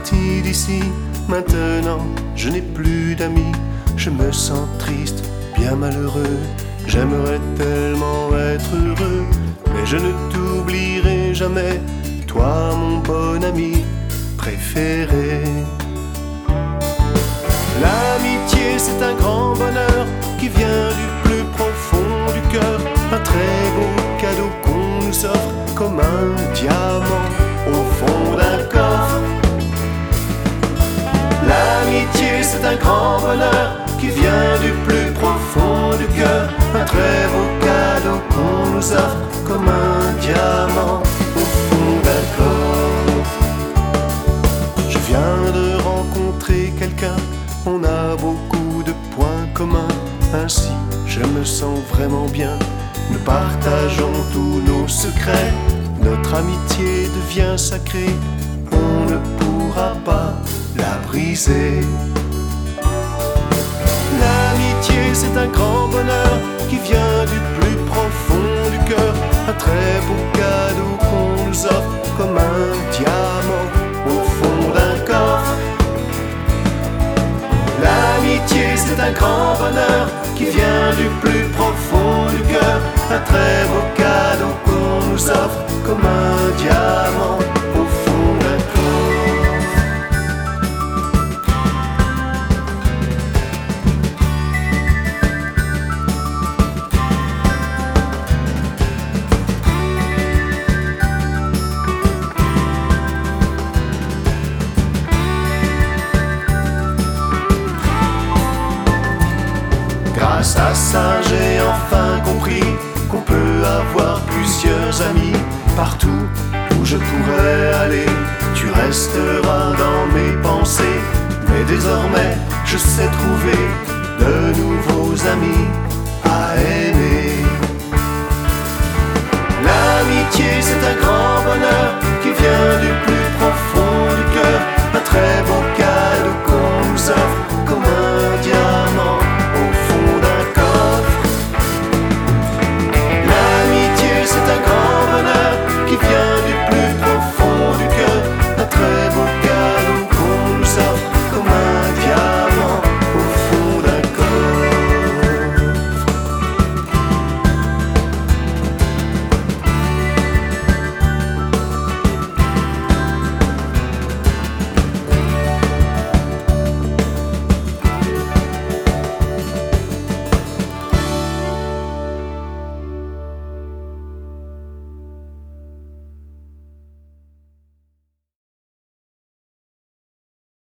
parti d'ici. Maintenant, je n'ai plus d'amis. Je me sens triste, bien malheureux. J'aimerais tellement être heureux, mais je ne t'oublierai jamais, toi mon bon ami préféré. L'amitié c'est un grand bonheur qui vient du plus profond du cœur. Un très beau cadeau qu'on nous offre comme un diamant au fond d'un coffre. L'amitié c'est un grand bonheur qui vient du plus profond du cœur. Un très beau cadeau qu'on nous offre comme un diamant au fond d'un coffre. Je viens de rencontrer quelqu'un, on a beaucoup de points communs. Ainsi je me sens vraiment bien. Nous partageons tous nos secrets. Notre amitié devient sacrée. On ne pourra pas la briser. L'amitié c'est un grand bonheur qui vient du plus profond du cœur. Un très beau cadeau qu'on nous offre comme un diamant au fond d'un coffre. L'amitié c'est un grand bonheur qui vient du plus profond du cœur. Un très beau cadeau qu'on nous offre comme un diamant au fond d'un coffre. Grâce à ça, j'ai enfin compris qu'on peut avoir plusieurs amis. Partout où je pourrais aller, tu resteras dans mes pensées. Mais désormais, je sais trouver de nouveaux amis à aimer. L'amitié, c'est un grand bonheur qui vient du plus